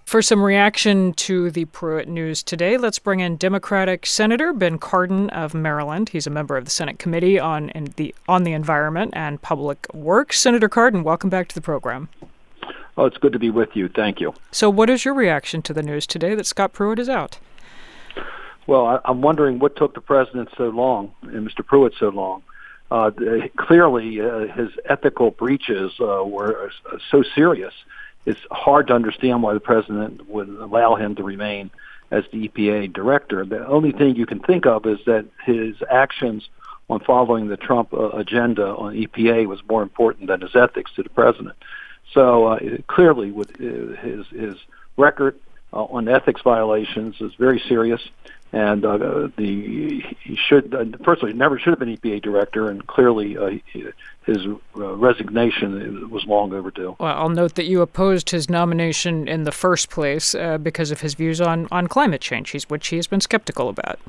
For some reaction to the Pruitt news today, let's bring in Democratic Senator Ben Cardin of Maryland. He's a member of the Senate Committee on the Environment and Public Works. Senator Cardin, welcome back to the program. Oh, it's good to be with you. Thank you. So what is your reaction to the news today that Scott Pruitt is out? Well, I'm wondering what took the president so long and Mr. Pruitt so long. Clearly, his ethical breaches were so serious. It's hard to understand why the president would allow him to remain as the EPA director. The only thing you can think of is that his actions on following the Trump agenda on EPA was more important than his ethics to the president. So clearly, with his record on ethics violations is very serious, and he never should have been EPA director, and clearly his resignation was long overdue. Well, I'll note that you opposed his nomination in the first place because of his views on climate change, which he has been skeptical about.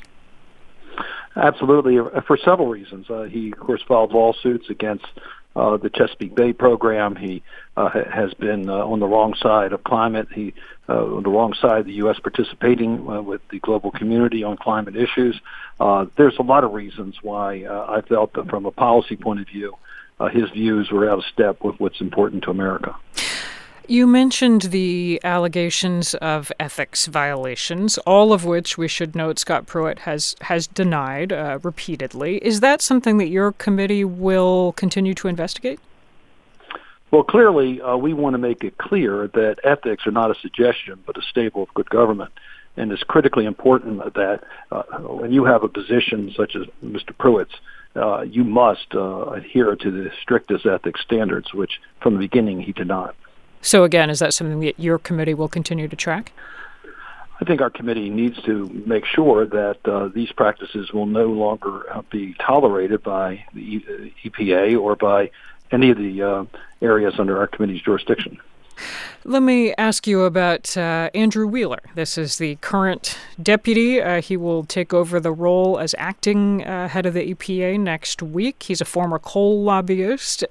Absolutely, for several reasons. He, of course, filed lawsuits against the Chesapeake Bay program. He has been on the wrong side of climate. He on the wrong side of the U.S. participating with the global community on climate issues. There's a lot of reasons why I felt that from a policy point of view, his views were out of step with what's important to America. You mentioned the allegations of ethics violations, all of which we should note Scott Pruitt has denied repeatedly. Is that something that your committee will continue to investigate? Well, clearly, we want to make it clear that ethics are not a suggestion, but a staple of good government. And it's critically important that when you have a position such as Mr. Pruitt's, you must adhere to the strictest ethics standards, which from the beginning he did not. So again, is that something that your committee will continue to track? I think our committee needs to make sure that these practices will no longer be tolerated by the EPA or by any of the areas under our committee's jurisdiction. Let me ask you about Andrew Wheeler. This is the current deputy. He will take over the role as acting head of the EPA next week. He's a former coal lobbyist.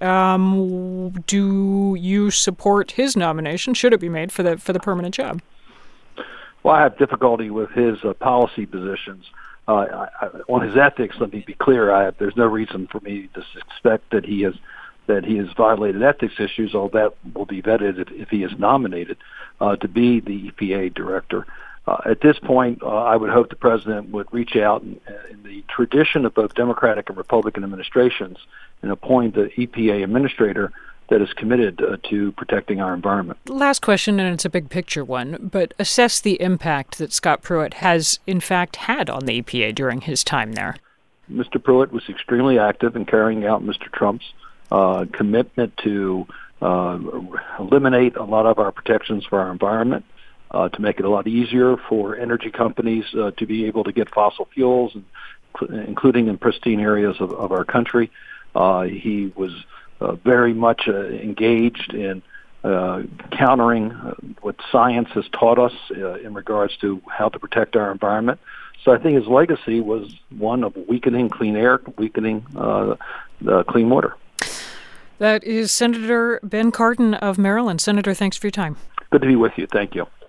Do you support his nomination? Should it be made for the permanent job? Well, I have difficulty with his policy positions. On his ethics, let me be clear. There's no reason for me to suspect that he has violated ethics issues, all that will be vetted if he is nominated to be the EPA director. At this point, I would hope the president would reach out in the tradition of both Democratic and Republican administrations and appoint the EPA administrator that is committed to protecting our environment. Last question, and it's a big picture one, but assess the impact that Scott Pruitt has in fact had on the EPA during his time there. Mr. Pruitt was extremely active in carrying out Mr. Trump's commitment to eliminate a lot of our protections for our environment, to make it a lot easier for energy companies to be able to get fossil fuels, including in pristine areas of our country. He was very much engaged in countering what science has taught us in regards to how to protect our environment. So I think his legacy was one of weakening clean air, weakening the clean water. That is Senator Ben Cardin of Maryland. Senator, thanks for your time. Good to be with you. Thank you.